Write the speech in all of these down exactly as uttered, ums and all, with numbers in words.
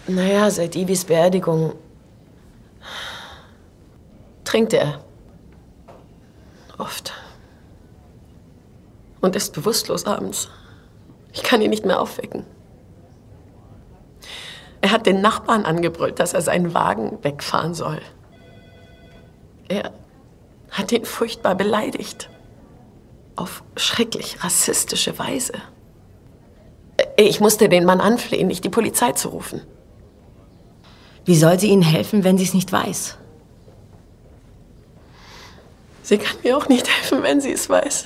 Naja, seit Ivis Beerdigung trinkt er. Oft. Und ist bewusstlos abends. Ich kann ihn nicht mehr aufwecken. Er hat den Nachbarn angebrüllt, dass er seinen Wagen wegfahren soll. Er hat ihn furchtbar beleidigt. Auf schrecklich rassistische Weise. Ich musste den Mann anflehen, nicht die Polizei zu rufen. Wie soll sie Ihnen helfen, wenn sie es nicht weiß? Sie kann mir auch nicht helfen, wenn sie es weiß.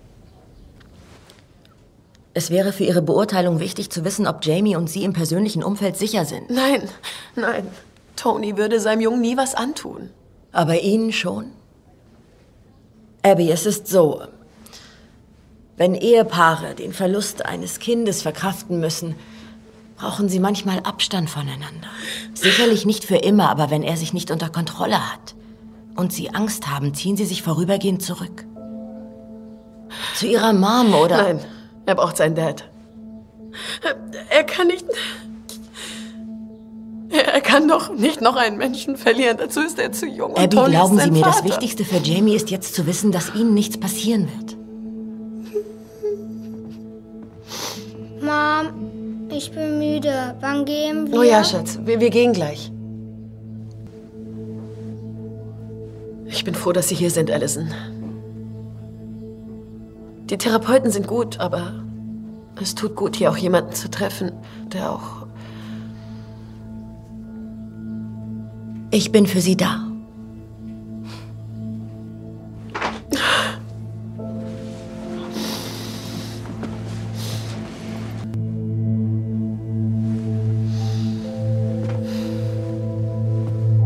Es wäre für Ihre Beurteilung wichtig zu wissen, ob Jamie und Sie im persönlichen Umfeld sicher sind. Nein, nein. Tony würde seinem Jungen nie was antun. Aber Ihnen schon? Abby, es ist so. Wenn Ehepaare den Verlust eines Kindes verkraften müssen, brauchen sie manchmal Abstand voneinander. Sicherlich nicht für immer, aber wenn er sich nicht unter Kontrolle hat und sie Angst haben, ziehen sie sich vorübergehend zurück. Zu ihrer Mom oder... Nein, er braucht seinen Dad. Er kann nicht... Er kann doch nicht noch einen Menschen verlieren. Dazu ist er zu jung. Abby, glauben Sie mir, das Wichtigste für Jamie ist jetzt zu wissen, dass Ihnen nichts passieren wird. Mom, ich bin müde. Wann gehen wir? Oh ja, Schatz, wir, wir gehen gleich. Ich bin froh, dass Sie hier sind, Allison. Die Therapeuten sind gut, aber es tut gut, hier auch jemanden zu treffen, der auch... Ich bin für Sie da.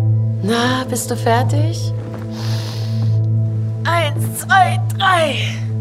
Na, bist du fertig? Eins, zwei, drei.